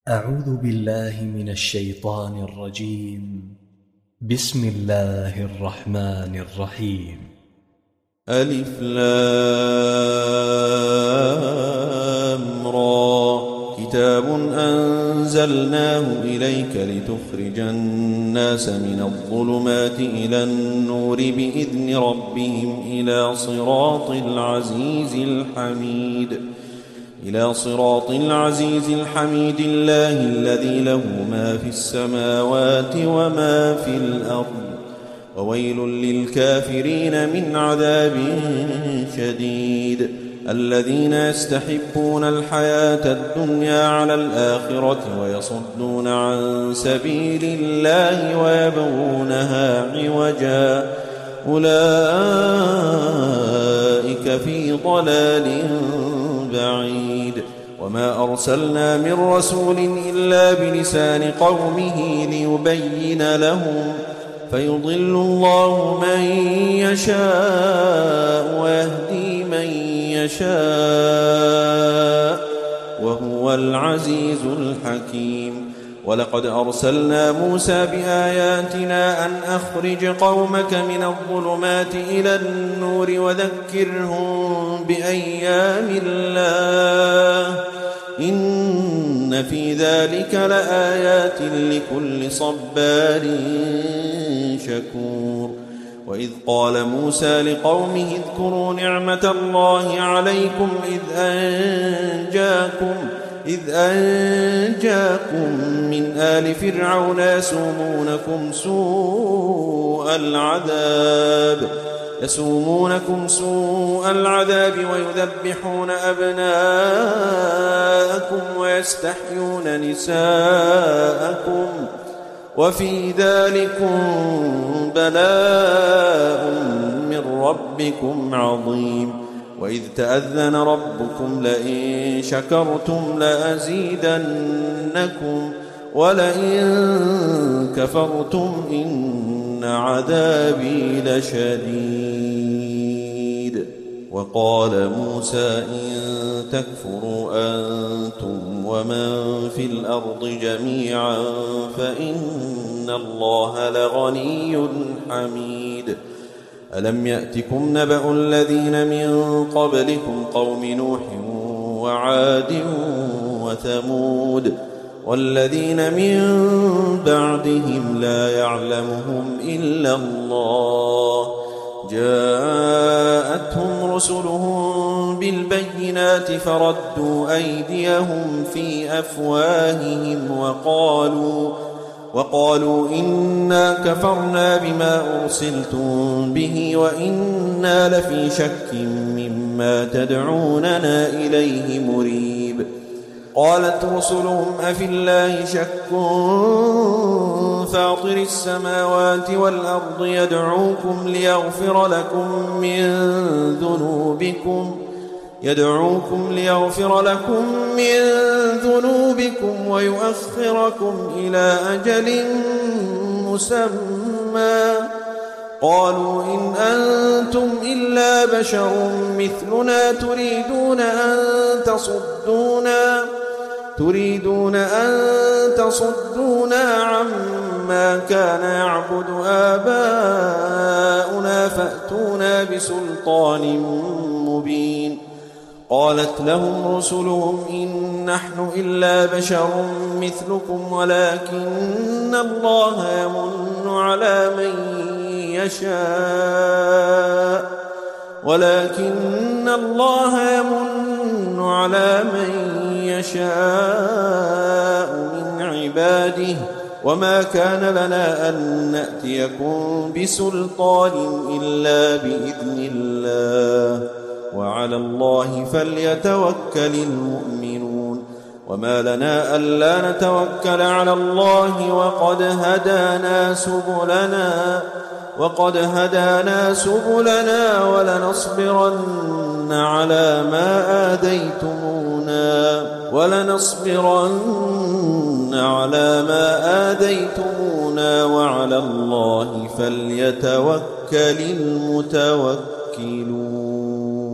أعوذ بالله من الشيطان الرجيم. بسم الله الرحمن الرحيم. ألف لام را كتاب أنزلناه إليك لتخرج الناس من الظلمات إلى النور بإذن ربهم إلى صراط العزيز الحميد الله الذي له ما في السماوات وما في الأرض وويل للكافرين من عذاب شديد الذين يستحبون الحياة الدنيا على الآخرة ويصدون عن سبيل الله ويبغونها عوجا أولئك في ضلال بعيد وما أرسلنا من رسول إلا بلسان قومه ليبين لهم فيضل الله من يشاء ويهدي من يشاء وهو العزيز الحكيم ولقد أرسلنا موسى بآياتنا أن أخرج قومك من الظلمات إلى النور وذكرهم بأيام الله إن في ذلك لآيات لكل صبار شكور وإذ قال موسى لقومه اذكروا نعمة الله عليكم إذ أنجاكم من آل فرعون يسومونكم سوء العذاب ويذبحون أبناءكم ويستحيون نساءكم وفي ذلكم بلاء من ربكم عظيم وإذ تأذن ربكم لئن شكرتم لأزيدنكم ولئن كفرتم إن عذابي لشديد وقال موسى إن تكفروا أنتم ومن في الأرض جميعا فإن الله لغني حميد ألم يأتكم نبأ الذين من قبلكم قوم نوح وعاد وثمود والذين من بعدهم لا يعلمهم إلا الله جاءتهم رسلهم بالبينات فردوا أيديهم في أفواههم وقالوا إنا كفرنا بما أرسلتم به وإنا لفي شك مما تدعوننا إليه مريب قالت رسلهم أفي الله شك فاطر السماوات والأرض يدعوكم ليغفر لكم من ذنوبكم ويؤخركم إلى أجل مسمى قالوا إن أنتم إلا بشر مثلنا تريدون أن تصدونا عما كان يعبد آباؤنا فأتونا بسلطان مبين قالت لهم رسلهم إن نحن إلا بشر مثلكم ولكن الله يمن على من يشاء من عباده وما كان لنا أن نأتيكم بسلطان إلا بإذن الله وعلى الله فليتوكل المؤمنون وما لنا ألا نتوكل على الله وقد هدانا سبلنا ولنصبرن على ما آذيتمونا وعلى الله فليتوكل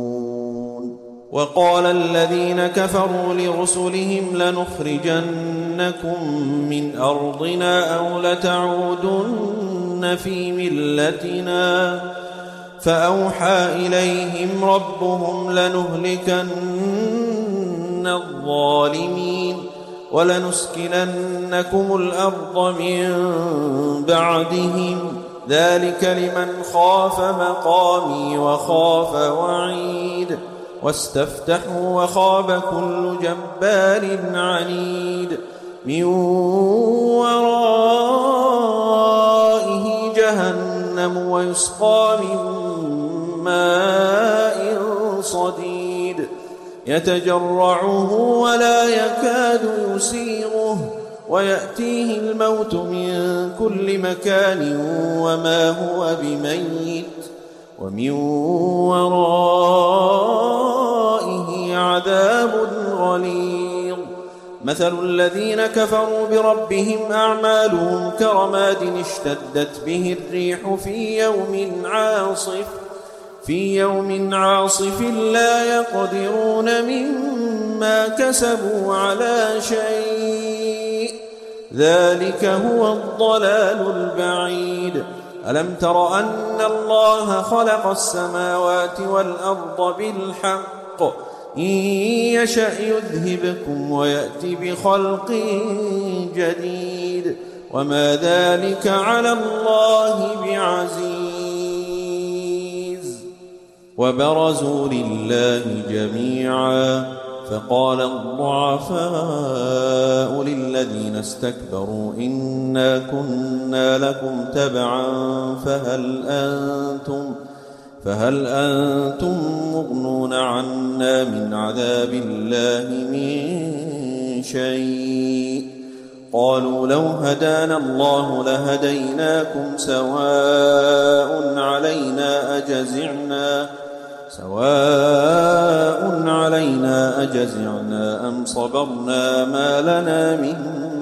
المتوكلون وقال الذين كفروا لرسلهم لنخرجن لنخرجنكم من أرضنا أو لتعودن في ملتنا فأوحى إليهم ربهم لنهلكن الظالمين ولنسكننكم الأرض من بعدهم ذلك لمن خاف مقامي وخاف وعيد واستفتحوا وخاب كل جبار عنيد من ورائه جهنم ويسقى من ماء صديد يتجرعه ولا يكاد يسيغه ويأتيه الموت من كل مكان وما هو بميت ومن ورائه عذاب غليظ مثل الذين كفروا بربهم أعمالهم كرماد اشتدت به الريح في يوم عاصف لا يقدرون مما كسبوا على شيء ذلك هو الضلال البعيد ألم تر أن الله خلق السماوات والأرض بالحق إن يشأ يذهبكم ويأتي بخلق جديد وما ذلك على الله بعزيز وبرزوا لله جميعا فقال الضعفاء للذين استكبروا إنا كنا لكم تبعا فهل أنتم مغنون عنا من عذاب الله من شيء قالوا لو هدانا الله لهديناكم سواء علينا أجزعنا أم صبرنا ما لنا من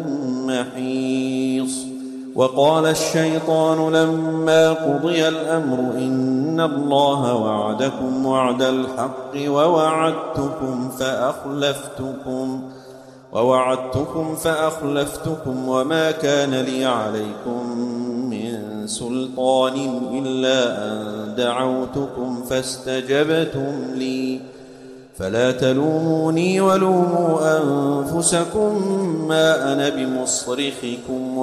محيص وقال الشيطان لما قضي الأمر إن الله وعدكم وعد الحق ووعدتكم فأخلفتكم وما كان لي عليكم من سلطان إلا أن دعوتكم فاستجبتم لي فلا تلوموني ولوموا أنفسكم ما أنا بمصرخكم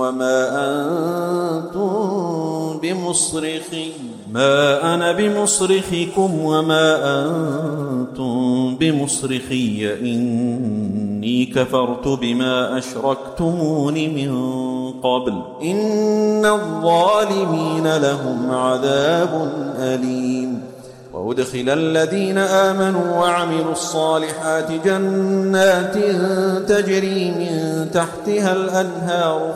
وما أنتم بمصرخي إني كفرت بما أشركتمون من قبل إن الظالمين لهم عذاب أليم وأدخل الذين آمنوا وعملوا الصالحات جنات تجري من تحتها الأنهار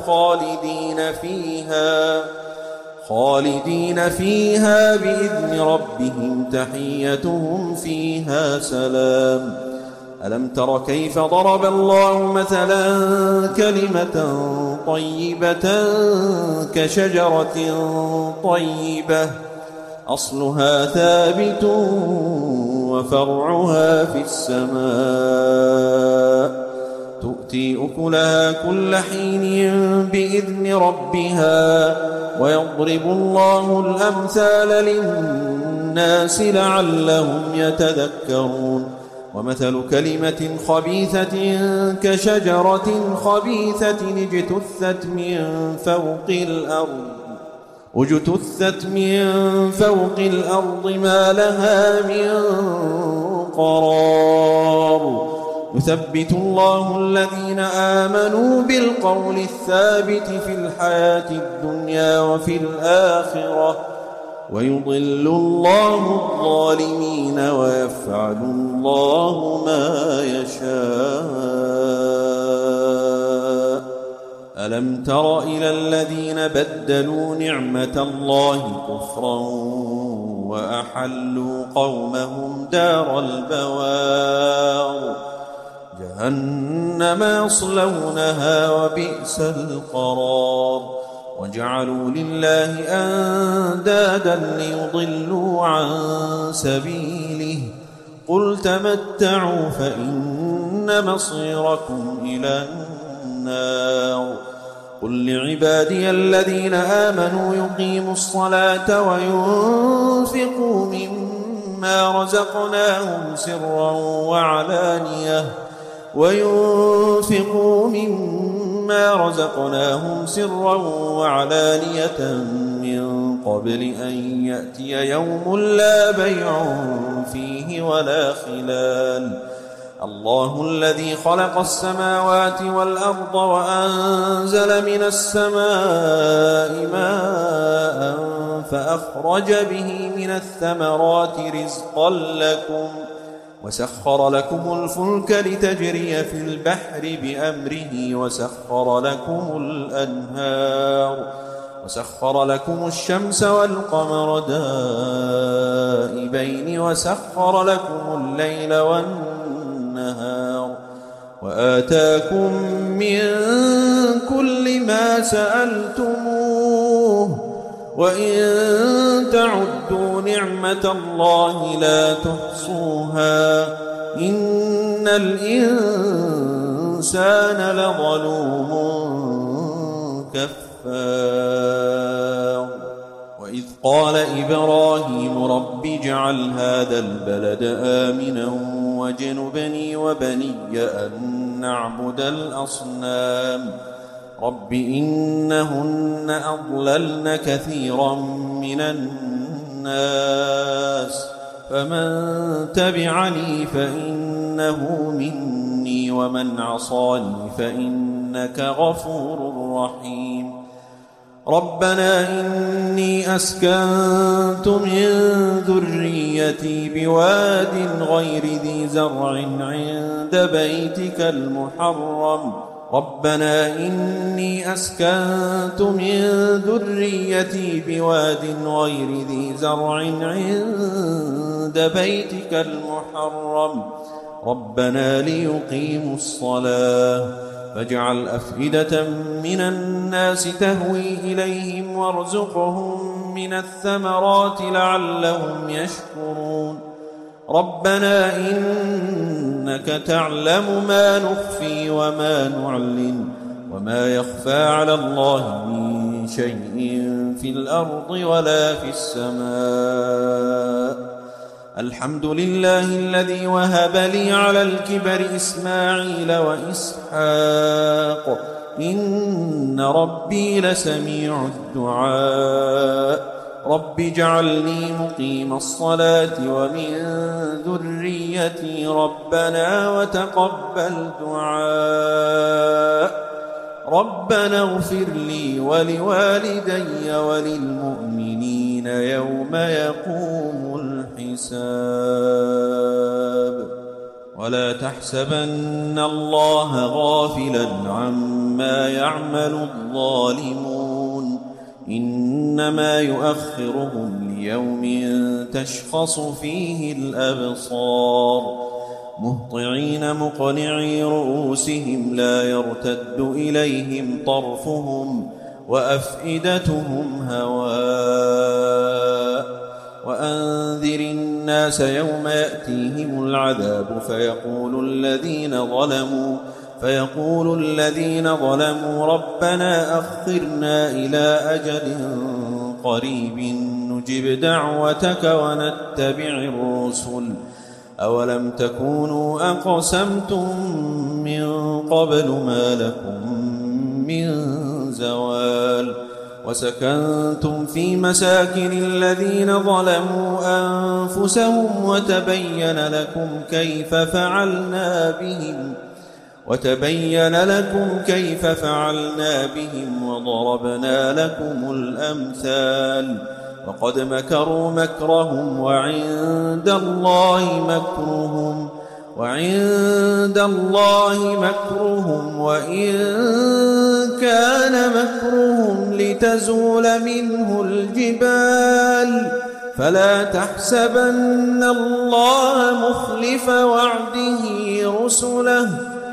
خالدين فيها بإذن ربهم تحيتهم فيها سلام ألم تر كيف ضرب الله مثلا كلمة طيبة كشجرة طيبة أصلها ثابت وفرعها في السماء تؤتي أكلها كل حين بإذن ربها ويضرب الله الأمثال للناس لعلهم يتذكرون ومثل كلمة خبيثة كشجرة خبيثة اجتثت من فوق الأرض ما لها من قرار يثبت الله الذين آمنوا بالقول الثابت في الحياة الدنيا وفي الآخرة ويضل الله الظالمين ويفعل الله ما يشاء ألم تر إلى الذين بدلوا نعمة الله كفرا وأحلوا قومهم دار البوار جهنم يصلونها وبئس القرار وجعلوا لله أندادا ليضلوا عن سبيله قل تمتعوا فإن مصيركم إلى النار النار قل لعبادي الذين آمنوا يقيموا الصلاة وينفقوا مما رزقناهم سرا وعلانية من قبل أن يأتي يوم لا بيع فيه ولا خلال الله الذي خلق السماوات والأرض وأنزل من السماء ماء فأخرج به من الثمرات رزقا لكم وسخر لكم الفلك لتجري في البحر بأمره وسخر لكم الشمس والقمر دائبين وسخر لكم الليل والنهار وآتاكم من كل ما سألتموه وإن تعدوا نعمة الله لا تحصوها إن الإنسان لظلوم كفار وإذ قال إبراهيم رب اجعل هذا البلد آمنا واجنبني وبني أن نعبد الأصنام رب إنهن أضللن كثيرا من الناس فمن تبعني فإنه مني ومن عصاني فإنك غفور رحيم ربنا إني أسكنت من ذريتي بواد غير ذي زرع عند بيتك المحرم ربنا إني أسكنت من ذريتي بواد غير ذي زرع عند بيتك المحرم ربنا ليقيموا الصلاة فاجعل أفئدة من الناس تهوي إليهم وارزقهم من الثمرات لعلهم يشكرون ربنا إنك تعلم ما نخفي وما نعلن وما يخفى على الله من شيء في الأرض ولا في السماء الحمد لله الذي وهب لي على الكبر إسماعيل وإسحاق إن ربي لسميع الدعاء رب اجعلني مقيم الصلاة ومن ذريتي ربنا وتقبل دعاء ربنا اغفر لي ولوالدي وللمؤمنين يوم يقوم الحساب ولا تحسبن الله غافلا عما يعمل الظالمون إنما يؤخرهم ليوم تشخص فيه الأبصار مهطعين مقنعي رؤوسهم لا يرتد إليهم طرفهم وأفئدتهم هواء وأنذر الناس يوم يأتيهم العذاب فيقول الذين ظلموا ربنا أخرنا إلى أجل قريب نجب دعوتك ونتبع الرسل أولم تكونوا أقسمتم من قبل ما لكم من زوال وسكنتم في مساكن الذين ظلموا أنفسهم وتبين لكم كيف فعلنا بهم وضربنا لكم الأمثال وقد مكروا مكرهم وعند الله مكرهم وإن كان مكرهم لتزول منه الجبال فلا تحسبن الله مخلف وعده رسله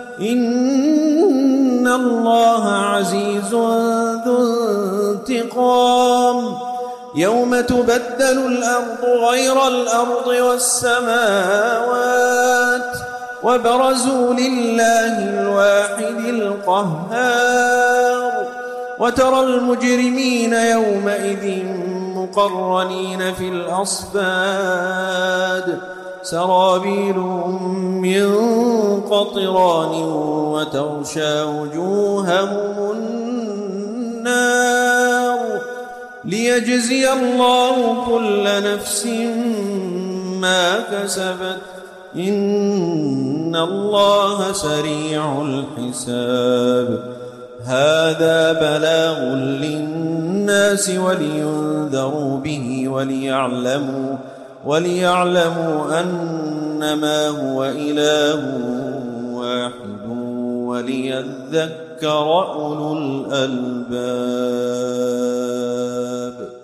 إن الله عزيز ذو انتقام يوم تبدل الأرض غير الأرض والسماوات وبرزوا لله الواحد القهار وترى المجرمين يومئذ مقرنين في الأصفاد سرابيلهم من قطران وتغشى وجوههم النار ليجزي الله كل نفس ما كسبت إن الله سريع الحساب هذا بلاغ للناس ولينذروا به وليعلموا أنما هو إله واحد وليذكر أولو الألباب.